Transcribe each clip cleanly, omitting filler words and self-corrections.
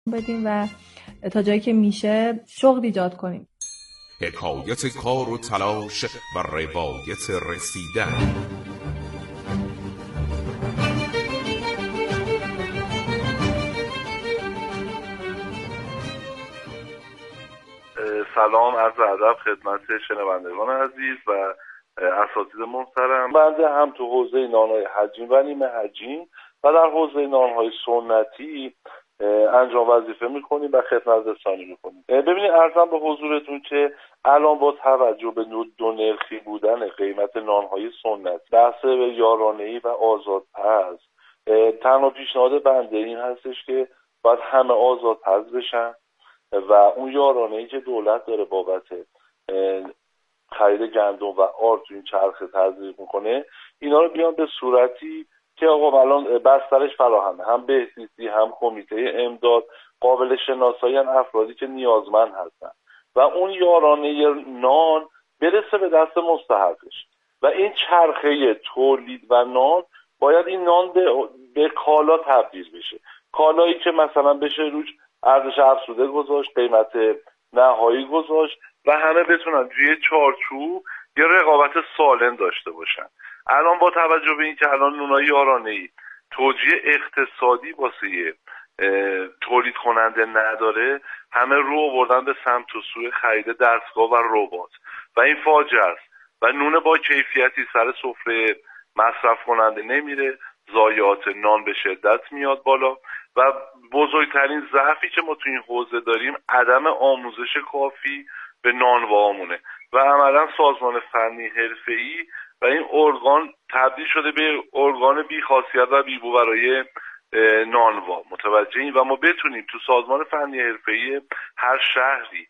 بدیم و تا جایی که میشه شغل ایجاد کنیم. حکایت کار و تلاش و روایت رسیدن. سلام، عرض ادب خدمت شنوندگان عزیز و اساتید محترم. بنده هم تو حوزه نان‌های حجیم و نیمه حجیم و در حوزه نان‌های سنتی انجام وظیفه میکنیم و خدمت رسانی میکنیم. ببینید عرضم به حضورتون که الان با توجه به دو نرخی بودن قیمت نان‌های سنتی، بحث یارانه‌ای و آزادپز، تنها پیشنهاد بنده این هستش که باید همه آزادپز بشن و اون یارانه‌ای که دولت داره بابت خرید گندم و آرد تو این چرخه تزریق میکنه، اینا رو بیان به صورتی که آقا الان بسترش فراهمه، هم بهزیستی هم کمیته امداد قابل شناسایی افرادی که نیازمند هستن و اون یارانه نان برسه به دست مستحقش و این چرخه تولید و نان باید این نان به کالا تبدیل بشه، کالایی که مثلا بشه روش ارزش افزوده گذاشت، قیمت نهایی گذاشت و همه بتونن توی چارچوب یه رقابت سالم داشته باشن. الان با توجه به این که الان نونای یارانه‌ای توجیه اقتصادی واسه تولید کننده نداره، همه رو آوردن به سمت و سوی خرید دستگاه و ربات و این فاجعه است و نون با کیفیتی سر سفره مصرف کننده نمیره، ضایعات نان به شدت میاد بالا و بزرگترین ضعفی که ما تو این حوزه داریم عدم آموزش کافی به نانوامونه و عملا سازمان فنی حرفه‌ای و این ارگان تبدیل شده به ارگان بی‌خاصیت و بی‌بو برای نانوا. متوجهیم و ما بتونیم تو سازمان فنی حرفه‌ای هر شهری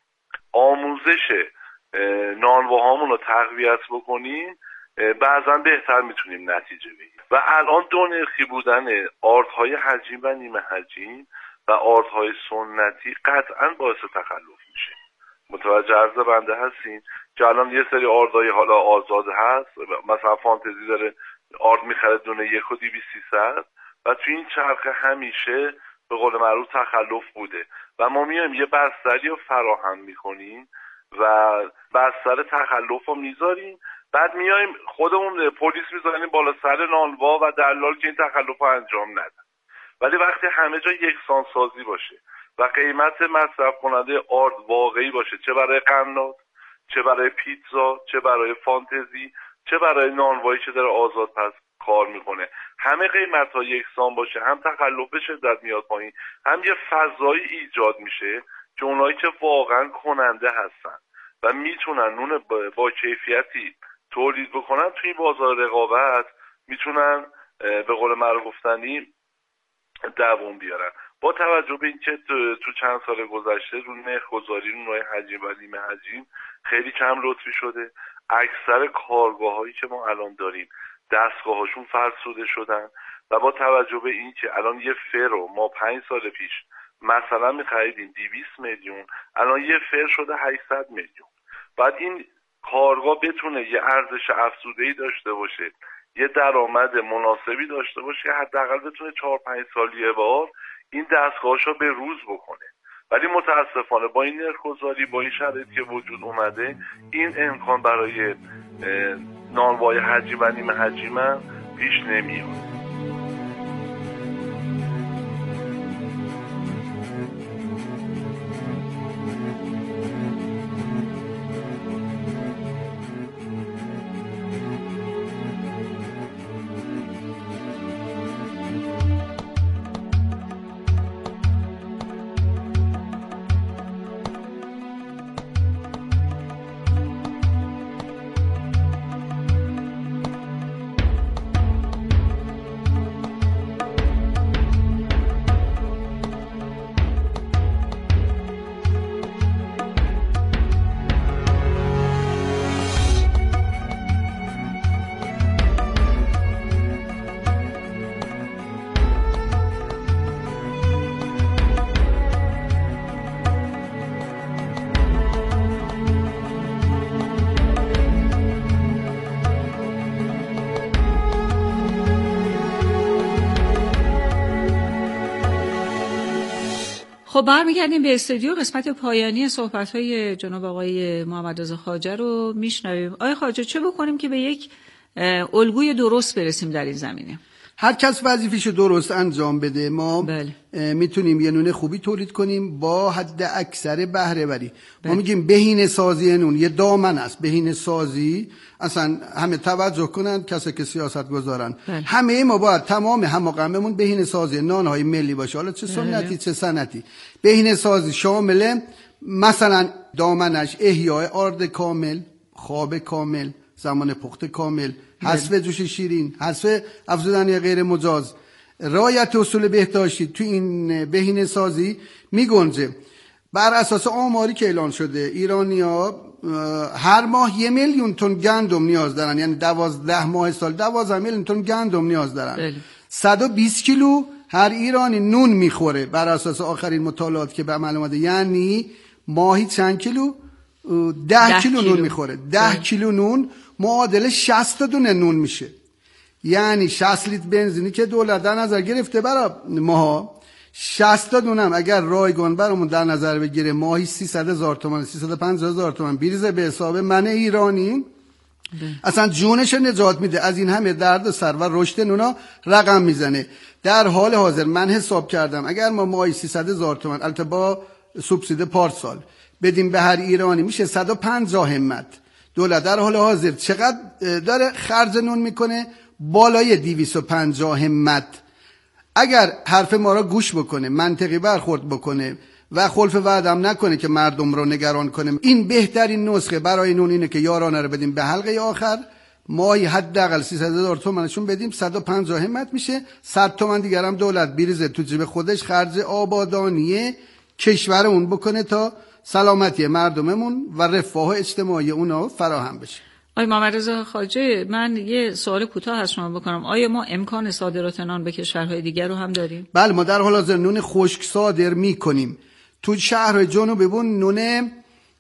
آموزش نانواهامون رو تقویت بکنیم، بعضا بهتر میتونیم نتیجه بگیریم. و الان دو نرخی بودن آردهای حجیم و نیمه حجیم و آردهای سنتی قطعا باعث تخلف میشه. متوجه عرض بنده هستین که الان یه سری آردهای حالا آزاد هست، مثلا فانتزی داره آرد میخره دونه 1.200-300 و تو این چرخه همیشه به قول معروف تخلف بوده و ما میایم یه بستری رو فراهم میکنیم و بستر تخلف رو میذاریم، بعد میایم خودمون پلیس میذاریم بالا سر نانوا و دلال که این تخلف رو انجام ندن. ولی وقتی همه جا یکسان سازی باشه و قیمت مصرف کننده آرد واقعی باشه، چه برای قناد، چه برای پیتزا، چه برای فانتزی، چه برای نانوایی که داره آزادپز کار میکنه، همه قیمت ها یکسان باشه، هم تخلف به شدت میاد پایین، هم یه فضایی ایجاد میشه که اونایی که واقعا کننده هستن و میتونن نون با کیفیتی تولید بکنن توی بازار رقابت میتونن به قول معروف گفتنی دوام بیارن. با توجه به اینکه تو چند سال گذشته رو نرخ گذاری نونای حجیم و نیمه حجیم خیلی کم لطفی شده، اکثر کارگاه‌هایی که ما الان داریم دستگاه‌هاشون فرسوده شدن و با توجه به اینکه الان یه فر رو ما 5 سال پیش مثلا می‌خریدیم 200 میلیون، الان یه فر شده 800 میلیون. بعد این کارگاه بتونه یه ارزش افزوده‌ای داشته باشه، یه درآمد مناسبی داشته باشه، حداقل بتونه 4-5 سال یه بار این دستگاهشو به روز بکنه. ولی متاسفانه با این نرخ‌گذاری، با این شرایطی که وجود اومده، این امکان برای نانوای حجیم و نیمه حجیم هم پیش نمیاد. خب برمیگردیم به استودیو. قسمت پایانی صحبت‌های جناب آقای محمد رضا خواجه رو میشنویم. آقای خواجه، چه بکنیم که به یک الگوی درست برسیم در این زمینه؟ هر کس وظیفه‌شو درست انجام بده. ما میتونیم یه نون خوبی تولید کنیم با حد اکثر بهره وری. ما میگیم بهینه سازی نون یه دامن است. بهینه سازی اصلا همه توجه کنند، کسی که سیاست گذارن. همه ما باید تمام هماغممون بهینه سازی نانهای ملی باشه، حالا چه سنتی چه سنتی. بهینه سازی شامل مثلا دامنش احیای آرد کامل، خواب کامل، زمان پخت کامل، حذف جوش شیرین، حذف افزودنی غیر مجاز، رعایت اصول بهداشتی تو این بهینه سازی میگنجه. بر اساس آماری که اعلان شده ایرانی‌ها هر ماه 1 میلیون تن گندم نیاز دارن، یعنی 12 ماه سال 12 میلیون تن گندم نیاز دارن. 120 کیلو هر ایرانی نون میخوره بر اساس آخرین مطالعات که به عمل اومده، یعنی ماهی چند کیلو؟ 10 کیلو نون میخوره. 10 کیلو نون معادل 60 دونه نون میشه، یعنی 60 لیتر بنزینی که دولت در نظر گرفته برای ماها، 60 دونه هم اگر رایگان برامون در نظر بگیره ماهی 300,000 تومان 350,000 تومان بریزه به حساب من ایرانی، اصلا جونش نجات میده از این همه درد سر و رشد نونا رقم میزنه. در حال حاضر من حساب کردم اگر ما ماهی 300,000 تومان البته با سوبسید پارسال بدیم به هر ایرانی میشه 150 همت. دولت در حال حاضر چقدر داره خرج نون میکنه؟ بالای 250 همت. اگر حرف ما را گوش بکنه، منطقی برخورد بکنه و خلف وعدم نکنه که مردم رو نگران کنه، این بهترین نسخه برای نون اینه که یارانه رو بدیم به حلقه آخر، ماهی حداقل 300,000 تومانشون بدیم، 150 همت میشه، 100 تومن دیگر هم دولت بریزه تو جیب خودش خرج آبادانی کشورمون بکنه تا سلامتی مردممون و رفاه اجتماعی اونا فراهم بشه. آقای محمد رضا خواجه، من یه سوال کوتاه از شما بکنم. آیا ما امکان صادرات نان به کشورهای دیگر رو هم داریم؟ بله، ما در حال حاضر نون خشک صادر میکنیم. تو شهرهای جنوب بون نون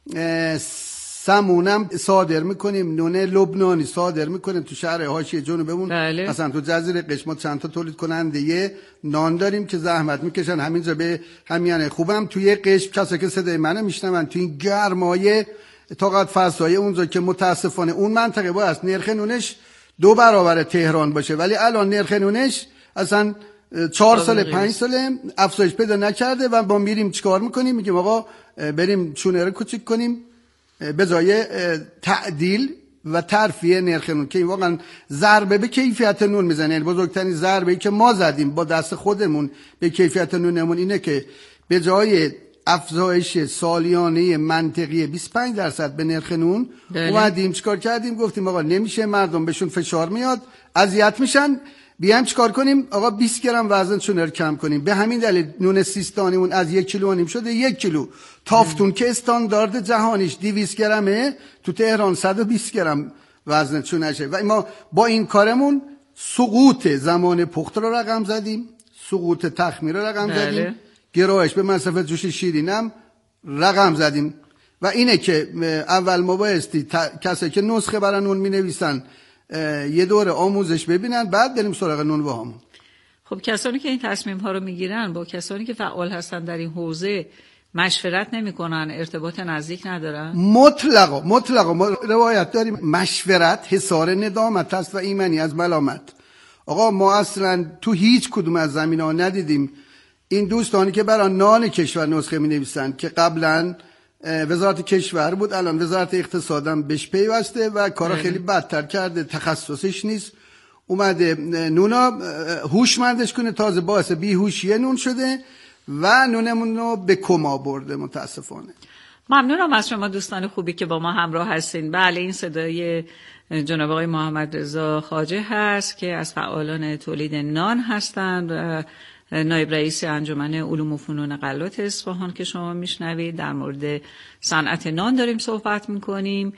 سمونم صادر میکنیم، نون لبنانی صادر میکنیم تو شهرهای حاشیه جنوبمون. بله. مثلا تو جزیره قشم چند تا تولید کننده نان داریم که زحمت میکشن همینجا به همیانه. خوبم توی قشم کسایی که صدای منو میشنون تو این گرمای طاقت فرسای اونجا که متاسفانه اون منطقه باید نرخ نونش 2 برابر تهران باشه، ولی الان نرخ نونش اصلا 4 سال 5 ساله افزایش پیدا نکرده و ما میریم چیکار میکنیم؟ میگیم آقا بریم چونه رو کوچیک کنیم به جای تعدیل و ترفیع نرخ نون که واقعا ضربه به کیفیت نون میزنه. یعنی بزرگترین ضربه‌ای که ما زدیم با دست خودمون به کیفیت نونمون اینه که به جای افزایش سالیانه منطقی 25% به نرخ نون اومدیم چیکار کردیم؟ گفتیم آقا نمیشه، مردم بهشون فشار میاد، اذیت میشن، بیایم چیکار کنیم؟ آقا 20 گرم وزنشون رو کم کنیم. به همین دلیل نون سیستانیمون از 1.5 کیلو شده 1 کیلو. تافتون که استاندارد جهانیش 200 گرمه، تو تهران 120 گرم وزنشون نشه. و ما با این کارمون سقوط زمان پخت رو رقم زدیم، سقوط تخمیر رو رقم زدیم، گرایش به مصرف جوش شیرینم رقم زدیم. و اینه که اول ما بایستی کسایی که نسخه برای نون می نویسن یه دوره آموزش ببینن، بعد بریم سراغ نون بهامون. خب کسانی که این تصمیم ها رو میگیرن با کسانی که فعال هستن در این حوزه مشورت نمیکنن، ارتباط نزدیک ندارن؟ مطلقا ما روایت داریم مشورت حصار ندامت است و ایمنی از ملامت. آقا ما اصلا تو هیچ کدوم از زمینه‌ها ندیدیم این دوستانی که برای نان کشور نسخه می نویسن که قبلا وزارت کشور بود، الان وزارت اقتصادم بهش پیوسته و کارا خیلی بدتر کرده، تخصصش نیست، اومده نونا هوشمندش کنه، تازه باعث بیهوشی نون شده و نونمون رو به کما برده متاسفانه. ممنونم از شما دوستان خوبی که با ما همراه هستین. بله، این صدای جناب آقای محمد رضا خواجه هست که از فعالان تولید نان هستند و نایب رئیس انجمن علوم و فنون غلات اصفهان که شما میشنوید. در مورد صنعت نان داریم صحبت میکنیم،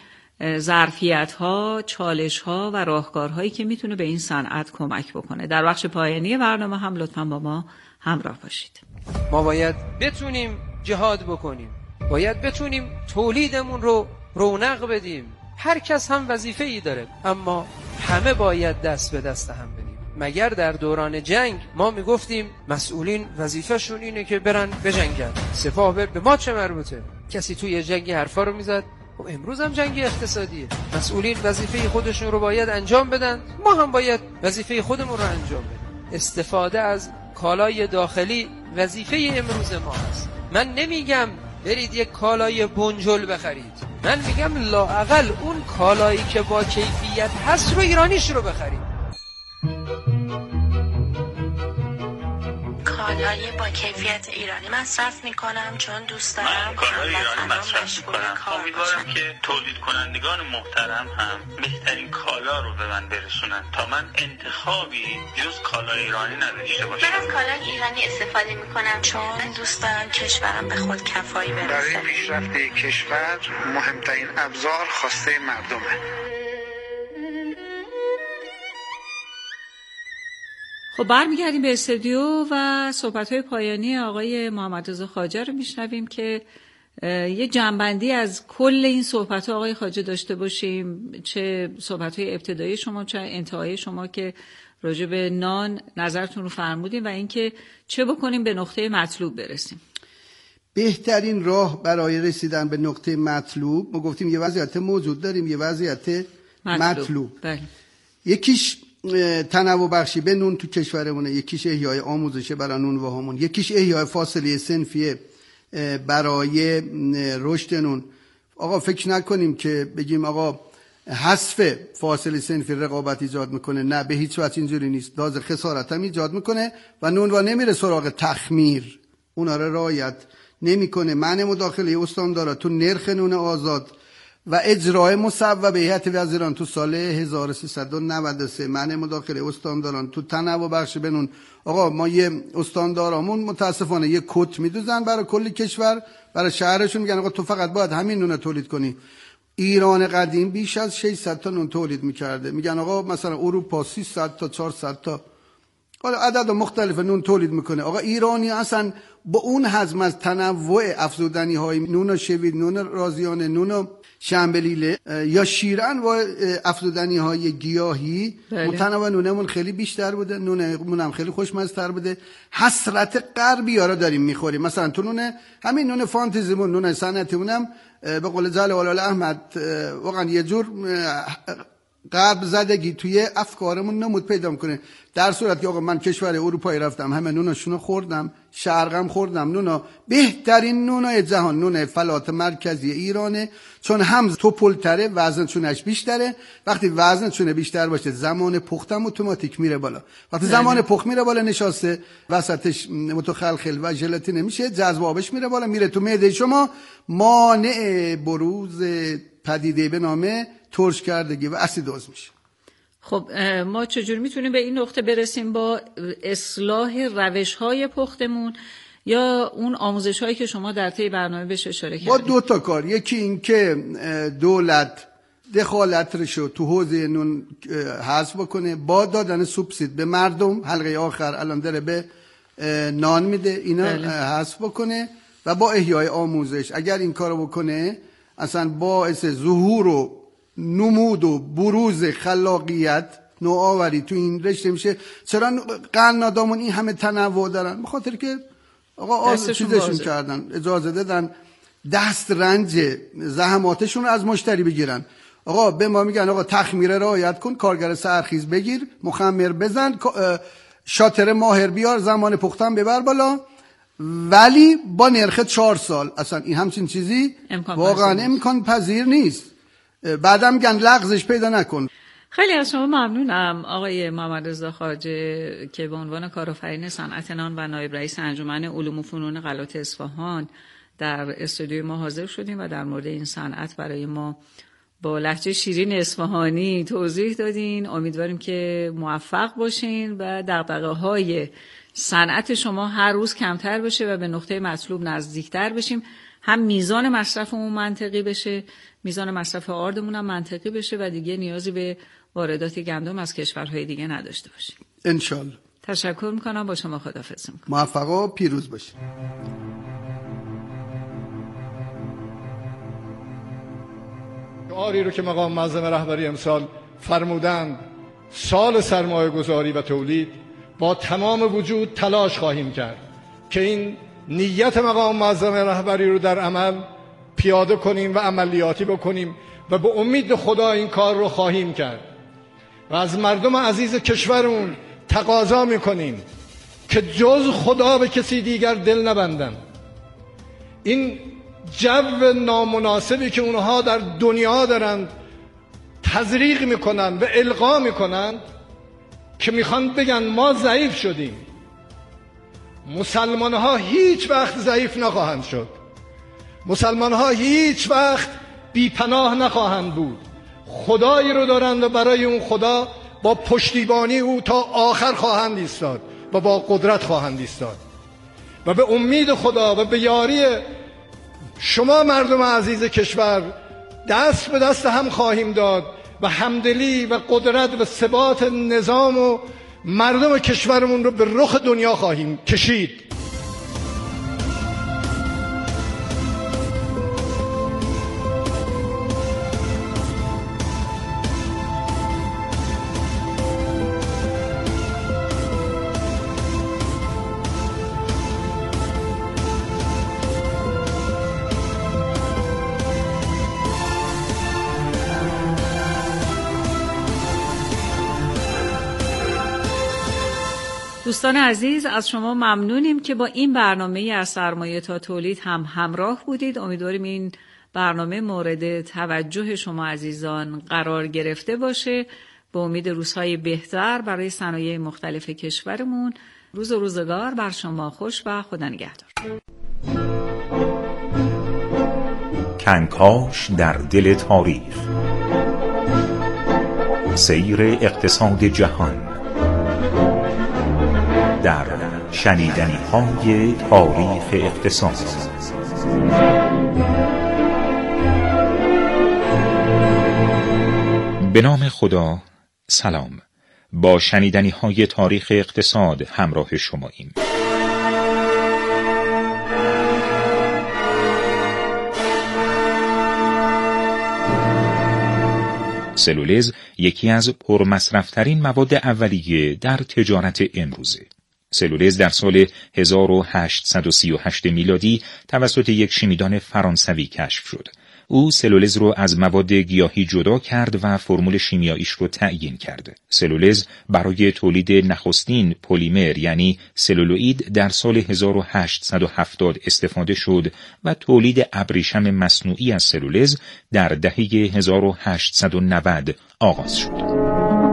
ظرفیت‌ها، چالش‌ها و راهکارهایی که میتونه به این صنعت کمک بکنه. در بخش پایانی برنامه هم لطفاً با ما همراه باشید. ما باید بتونیم جهاد بکنیم، باید بتونیم تولیدمون رو رونق بدیم. هر کس هم وظیفه‌ای داره، اما همه باید دست به دست هم بدیم. مگر در دوران جنگ ما میگفتیم مسئولین وظیفه‌شون اینه که برن بجنگن، سپاه به ما چه مربوطه؟ کسی توی جنگ حرفا رو میزد. خب امروز هم جنگ اقتصادیه، مسئولین وظیفه خودشون رو باید انجام بدن، ما هم باید وظیفه خودمون رو انجام بدیم. استفاده از کالای داخلی وظیفه امروز ما هست. من نمیگم برید یک کالای بنجل بخرید، من میگم لااقل اون کالایی که با کیفیت هست رو ایرانیش رو بخرید. کالای با کیفیت ایرانی مصرف میکنم چون دوست دارم من کالای ایرانی مصرف میکنم. امیدوارم که تولید کنندگان محترم هم بهترین کالا رو به من برسونن تا من انتخابی جز کالای ایرانی نداشته باشم. من از کالای ایرانی استفاده میکنم چون دوست دارم کشورم به خود کفایی برسه. برای پیشرفت کشور مهمترین ابزار خواسته مردمه. خب برمیگردیم به استودیو و صحبت‌های پایانی آقای محمدرضا خواجه رو میشنویم که یه جنبندی از کل این صحبت‌ها آقای خواجه داشته باشیم، چه صحبت‌های ابتدایی شما چه انتهایی شما که راجع به نان نظرتون رو فرمودیم و اینکه چه بکنیم به نقطه مطلوب برسیم. بهترین راه برای رسیدن به نقطه مطلوب، ما گفتیم یه وضعیت موجود داریم، یه وضعیت مطلوب. بله. یکیش تنوع بخشی به نون تو کشورمونه، یکیش احیای آموزش برای نون و هامون، یکیش احیای فاصله صنفی برای رشد نون. آقا فکر نکنیم که بگیم آقا حذف فاصله صنفی رقابت ایجاد میکنه، نه به هیچ وجه اینجوری نیست، داز خسارت هم ایجاد میکنه و نونوا نمیره سراغ تخمیر، اونا رو رعایت نمیکنه. معنی مداخله استاندارا تو نرخ نون آزاد و اجرای مصوبه هیئت وزیران تو سال 1393 معنی مداخله استانداران تو تنوع بخش بنون. آقا ما یه استاندارامون متاسفانه یه کت میدوزن برای کل کشور، برای شهرشون میگن آقا تو فقط باید همین نون تولید کنی. ایران قدیم بیش از 600 تا نون تولید میکرده، میگن آقا مثلا اروپا 300 تا 400 تا عدد مختلف نون تولید میکنه. آقا ایرانی اصلا با اون حجم از تنوع افزودنی های نون شوید، نون رازیانه، نون شنبلیله یا شیران و افزودنی های گیاهی، متنوع نونمون خیلی بیشتر بوده، نونمون هم خیلی خوشمزه‌تر بوده. حسرت غربی ها رو داریم میخوریم. مثلا تو همین نون فانتزیمون، نون صنعتیمون به قول جلال احمد واقعا یه جور غرب زدگی توی افکارمون نمود پیدا میکنه. در صورتی که آقا من کشور اروپایی رفتم همه نوناشونو خوردم، شرقم خوردم، نونا بهترین نونای جهان نون فلات مرکزی ایرانه، چون هم توپلتره، وزنشونش بیشتره. وقتی وزنشونه بیشتر باشه زمان پختم اتوماتیک میره بالا. وقتی زمان پخت میره بالا نشاسته وسطش متخلخل و ژلاتین میشه، جذب آبش میره بالا، میره تو معده شما، مانع بروز پدیده به نام ترش کردگی و اسیدوز میشه. خب ما چجور میتونیم به این نقطه برسیم؟ با اصلاح روش‌های پختمون یا اون آموزش‌هایی که شما در طی برنامه بهش اشاره کردید؟ با دو تا کار. یکی این که دولت دخالتش رو تو حوزه نون حذف بکنه با دادن سوبسید به مردم، حلقه آخر الان داره به نان میده، اینا حذف بکنه و با احیای آموزش. اگر این کارو بکنه اصلا باعث ظهور و نمود و بروز خلاقیت نوآوری تو این رشته میشه. چرا قنادامون این همه تنوع دارن؟ به خاطر که آقا چیزشون کردن، اجازه دادن دست رنج زحماتشون رو از مشتری بگیرن. آقا به ما میگن آقا تخمیر رعایت کن، کارگر سرخیز بگیر، مخمر بزن، شاتر ماهر بیار، زمان پختن ببر بالا، ولی با نرخ 4 سال. اصلا این همچین چیزی واقعا امکان پذیر نیست. بعدم میگن لغزش پیدا نکن. خیلی از شما ممنونم آقای محمدرضا خواجه که به عنوان کارآفرین صنعت نان و نایب رئیس انجمن علوم و فنون قلات اصفهان در استودیوی ما حاضر شدیم و در مورد این صنعت برای ما با لهجه شیرین اصفهانی توضیح دادین. امیدواریم که موفق باشین و دغدغه‌های صنعت شما هر روز کمتر بشه و به نقطه مطلوب نزدیکتر بشیم. هم میزان مصرفمون منطقی بشه، میزان مصرف آردمون هم منطقی بشه و دیگه نیازی به واردات گندم از کشورهای دیگه نداشته باشیم انشالله. تشکر میکنم، با شما خداحافظی میکنم. موفق و پیروز باشید. شعاری رو که مقام معظم رهبری امسال فرمودند سال سرمایه گذاری و تولید با تمام وجود تلاش خواهیم کرد که این نیت مقام معظم رهبری رو در عمل پیاده کنیم و عملیاتی بکنیم و به امید خدا این کار رو خواهیم کرد و از مردم عزیز کشورمون تقاضا میکنیم که جز خدا به کسی دیگر دل نبندن. این جو نامناسبی که اونها در دنیا دارند تزریق میکنن و القا میکنن که میخوان بگن ما ضعیف شدیم. مسلمان ها هیچ وقت ضعیف نخواهند شد. مسلمان ها هیچ وقت بی پناه نخواهند بود. خدایی رو دارند و برای اون خدا با پشتیبانی او تا آخر خواهند ایستاد و با قدرت خواهند ایستاد و به امید خدا و به یاری شما مردم عزیز کشور دست به دست هم خواهیم داد و همدلی و قدرت و ثبات نظام و مردم کشورمون رو به رخ دنیا خواهیم کشید. دوستان عزیز، از شما ممنونیم که با این برنامه از سرمایه تا تولید هم همراه بودید. امیدواریم این برنامه مورد توجه شما عزیزان قرار گرفته باشه. به امید روزهای بهتر برای صنایع مختلف کشورمون. روز و روزگار بر شما خوش و خدا نگهدار. کنکاش در دل تاریخ، سیر اقتصاد جهان در شنیدنی‌های تاریخ اقتصاد. به نام خدا، سلام. با شنیدنی‌های تاریخ اقتصاد همراه شماییم. سلولز یکی از پرمصرف‌ترین مواد اولیه در تجارت امروزه. سلولز در سال 1838 میلادی توسط یک شیمیدان فرانسوی کشف شد. او سلولز رو از مواد گیاهی جدا کرد و فرمول شیمیاییش رو تعیین کرد. سلولز برای تولید نخستین پلیمر یعنی سلولوئید در سال 1870 استفاده شد و تولید ابریشم مصنوعی از سلولز در دهه 1890 آغاز شد.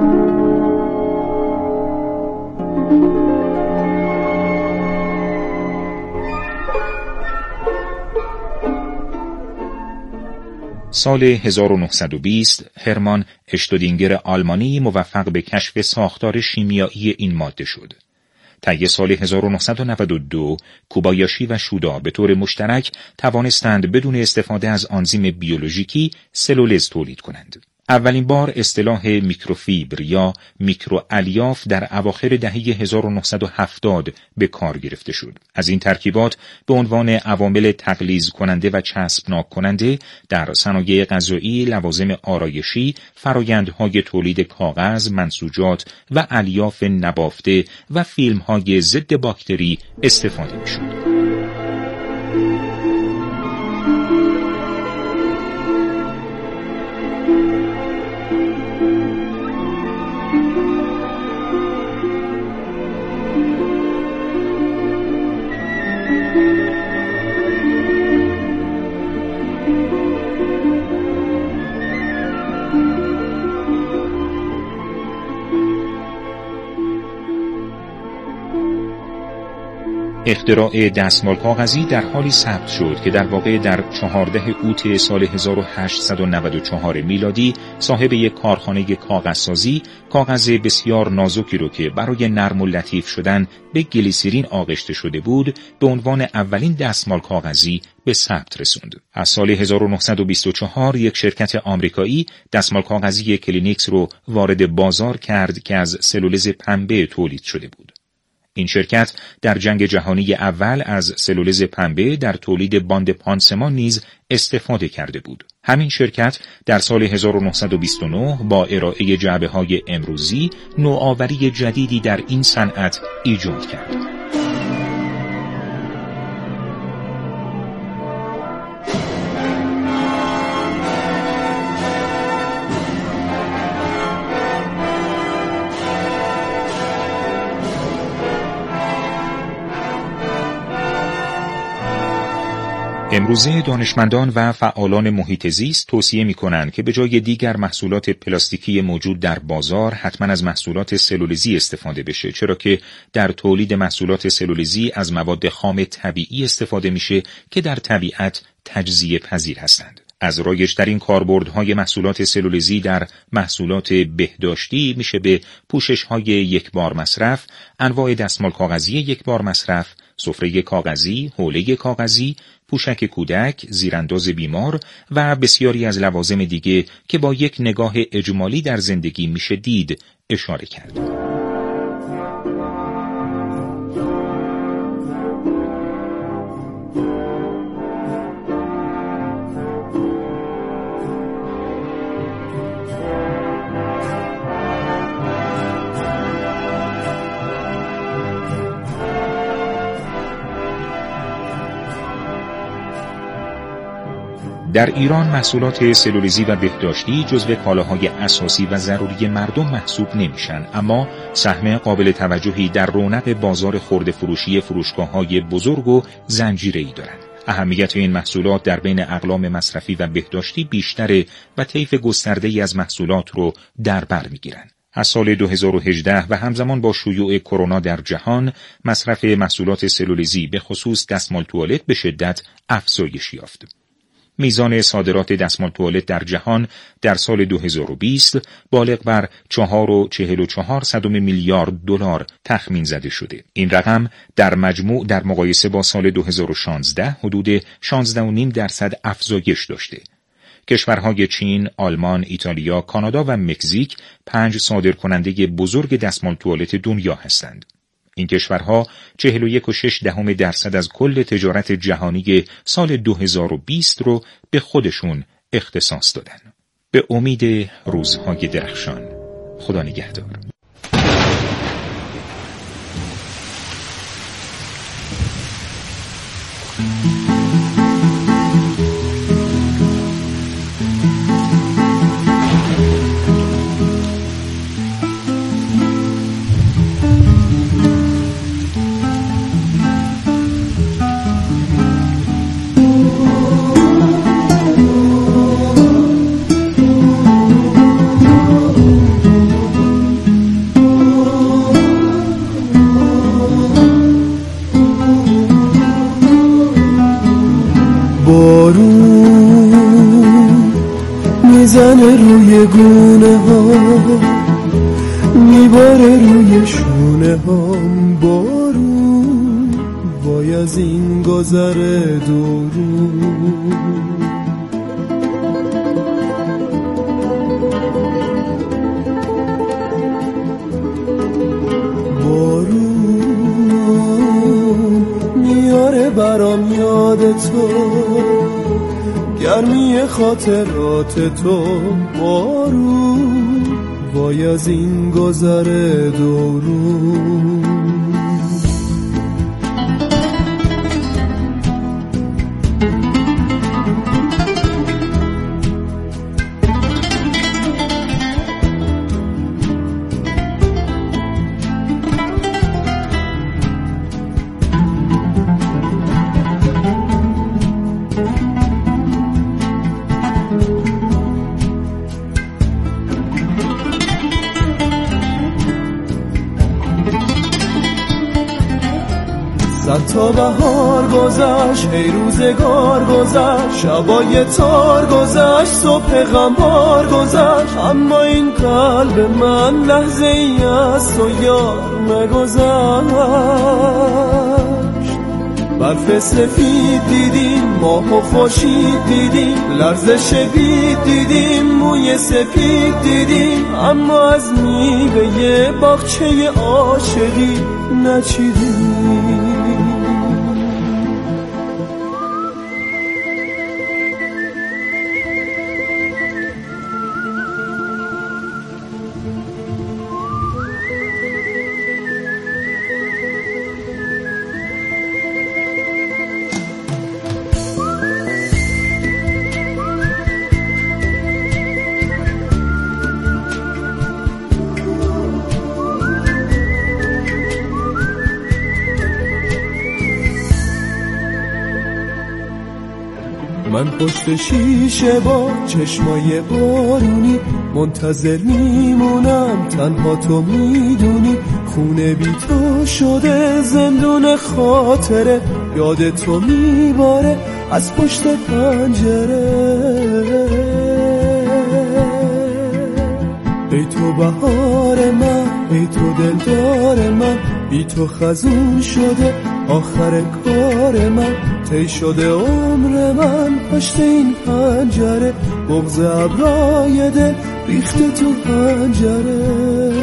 سال 1920 هرمان اشتودینگر آلمانی موفق به کشف ساختار شیمیایی این ماده شد. طی سال 1992 کوبایاشی و شودا به طور مشترک توانستند بدون استفاده از آنزیم بیولوژیکی سلولز تولید کنند. اولین بار اصطلاح میکروفیبر یا میکروالیاف در اواخر دهه 1970 به کار گرفته شد. از این ترکیبات به عنوان عوامل تغلیظ کننده و چسبناک کننده در صنایع غذایی، لوازم آرایشی، فرآیندهای تولید کاغذ، منسوجات و الیاف نبافته و فیلم‌های ضد باکتری استفاده می‌شد. اختراع دستمال کاغذی در حالی ثبت شد که در واقع در 14 اوت سال 1894 میلادی صاحب یک کارخانه کاغذسازی کاغذ بسیار نازکی رو که برای نرم و لطیف شدن به گلیسرین آغشته شده بود به عنوان اولین دستمال کاغذی به ثبت رسوند. از سال 1924 یک شرکت آمریکایی دستمال کاغذی کلینیکس رو وارد بازار کرد که از سلولز پنبه تولید شده بود. این شرکت در جنگ جهانی اول از سلولیز پنبه در تولید باند پانسمان نیز استفاده کرده بود. همین شرکت در سال 1929 با ارائه جعبه‌های امروزی نوآوری جدیدی در این صنعت ایجاد کرد. امروزه دانشمندان و فعالان محیط زیست توصیه می‌کنند که به جای دیگر محصولات پلاستیکی موجود در بازار حتما از محصولات سلولیزی استفاده بشه، چرا که در تولید محصولات سلولیزی از مواد خام طبیعی استفاده میشه که در طبیعت تجزیه پذیر هستند. از رایج‌ترین کاربردهای محصولات سلولیزی در محصولات بهداشتی میشه به پوشش‌های یک بار مصرف، انواع دستمال کاغذی یک بار مصرف، سفره کاغذی، حوله کاغذی، پوشک کودک، زیرانداز بیمار و بسیاری از لوازم دیگه که با یک نگاه اجمالی در زندگی میشه دید اشاره کرد. در ایران محصولات سلولیزی و بهداشتی جزو کالاهای اساسی و ضروری مردم محسوب نمیشن، اما سهم قابل توجهی در رونق بازار خرده فروشی فروشگاه‌های بزرگ و زنجیره‌ای دارند. اهمیت این محصولات در بین اقلام مصرفی و بهداشتی بیشتره و طیف گسترده‌ای از محصولات رو در بر می‌گیرند. از سال 2018 و همزمان با شیوع کرونا در جهان، مصرف محصولات سلولیزی به خصوص دستمال توالت به شدت افزایش یافت. میزان صادرات دستمال توالت در جهان در سال 2020 بالغ بر 4.44 میلیارد دلار تخمین زده شده. این رقم در مجموع در مقایسه با سال 2016 حدود 16.5% افزایش داشته. کشورهای چین، آلمان، ایتالیا، کانادا و مکزیک 5 صادرکننده بزرگ دستمال توالت دنیا هستند. این کشورها 41.6% از کل تجارت جهانی سال 2020 رو به خودشون اختصاص دادن. به امید روزهای درخشان. خدا نگهدار. میزنه روی گونه ها، میباره روی شونه ها. بارون وای از این گذر دورون، بارون میاره برام یاد تو، گرمی خاطرات تو. بارون وای از این گذر دورون. تا بهار گذشت، ای روزگار گذشت، شبای تار گذشت، صبح غمار گذشت، اما این قلب من لحظه ای از تو یار نگذشت. برف سفید دیدیم ماه و خورشید دیدیم، لرزش بید دیدیم، موی سپید دیدیم، اما از میوه باغچه عاشقی نچیدیم. من پشت شیشه با چشمای بارونی منتظر میمونم، تنها تو میدونی خونه بی تو شده زندون خاطره، یاد تو میباره از پشت پنجره. ای تو بهار من، ای تو دلدار من، بی تو خزون شده آخر کار من، طی شده عمر من پشت این پنجره، بغض ابرای دل ریخته تو پنجره.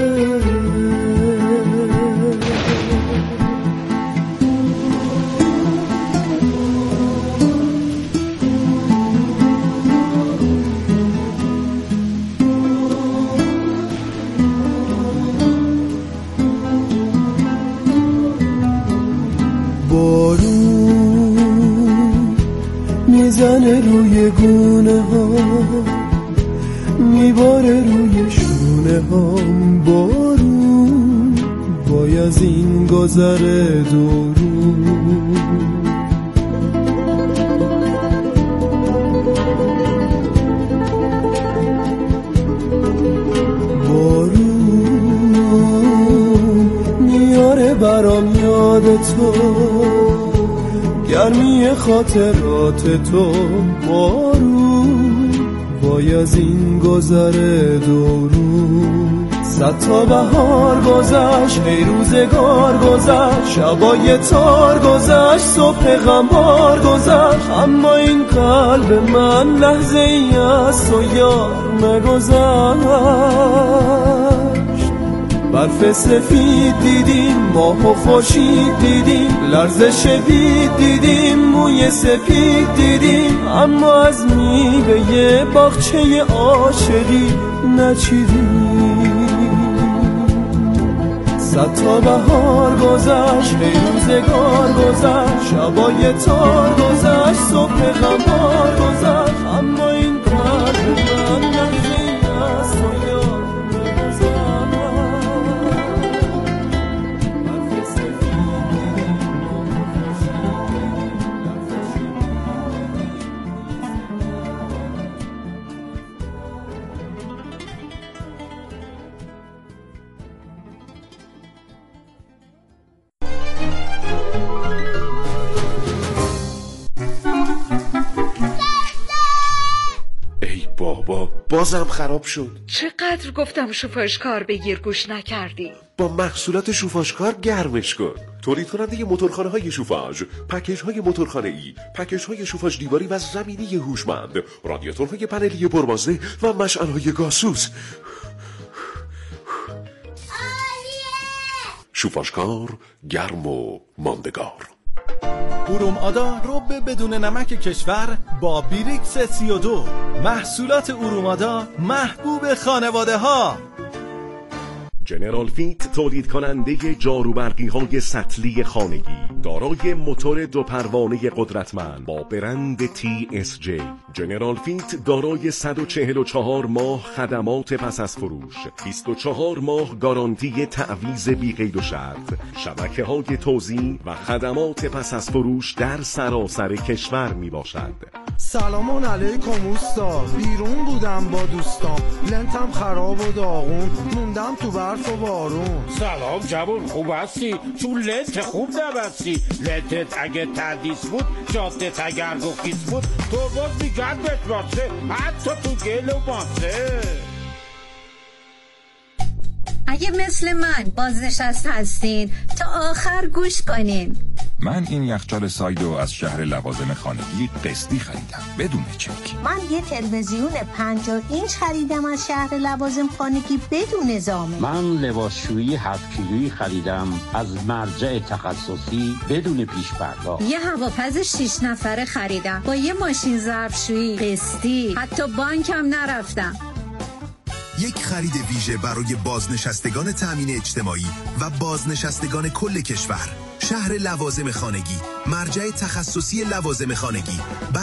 میزنه روی گونه ها، میباره روی شونه هام، بارون وای از این گذره دورون. بارون میاره برام یاد تو، گرمی خاطرات تو، بارون وای از این گذره دورون. 100 تا بهار گذشت، ای روزگار گذشت، شبای تار گذشت، صبح غمبار گذشت، اما این قلب من لحظه ای از تو یار نگذشت. برف سفید دیدیم، ماه و خورشید دیدیم، لرزش بید دیدیم، موی سپید دیدیم، اما از میوه باغچه عاشقی نچیدیم. 100 تا بهار گذشت، ای روزگار گذشت، شبای تار گذشت، صبح غمبار گذشت، اما این قلب من لحظه ای از تو یار نگذشت. بازم خراب شد. چقدر گفتم شوفاژکار بگیر گوش نکردی. با محصولات شوفاژکار گرمش کن. تولید کننده موتورخانه های شوفاژ، پکیج های موتورخانه ای، پکیج های شوفاژ دیواری و زمینی هوشمند، رادیاتورهای پنلی پربازده و مشعل های گازسوز. شوفاژکار گرم و ماندگار. اروم آدا رب بدون نمک کشور با بیریکس 32. محصولات اروم آدا محبوب خانواده ها. جنرال فیت تولید کننده جاروبرقی های سطلی خانگی دارای موتور 2 پروانه قدرتمند با برند TSJ. جنرال فیت دارای 144 ماه خدمات پس از فروش، 24 ماه گارانتی تعویض بی قید و شرط، شبکه های توزیع و خدمات پس از فروش در سراسر کشور می باشد. سلام علیکم اوستا، بیرون بودم با دوستام، لنتم خراب و داغون، موندم تو برف و بارون. سلام جوون، خوب هستی؟ چون لنت خوب نبستی. لنتت اگه تندیس بود، جادت اگر گفیس بود، تو باز میگرد بشماسه، حتی تو گل و ماسه. اگه مثل من بازنشسته هستین تا آخر گوش کنین. من این یخچال سایدو از شهر لوازم خانگی قسطی خریدم بدون چک. من یه تلویزیون 50 اینچ خریدم از شهر لوازم خانگی بدون زامن. من لباسشویی 7 کیلویی خریدم از مرجع تخصصی بدون پیش پرداخت. یه هواپز 6 نفره خریدم با یه ماشین ظرفشویی قسطی، حتی بانکم نرفتم. یک خرید ویژه برای بازنشستگان تامین اجتماعی و بازنشستگان کل کشور. شهر لوازم خانگی، مرجع تخصصی لوازم خانگی.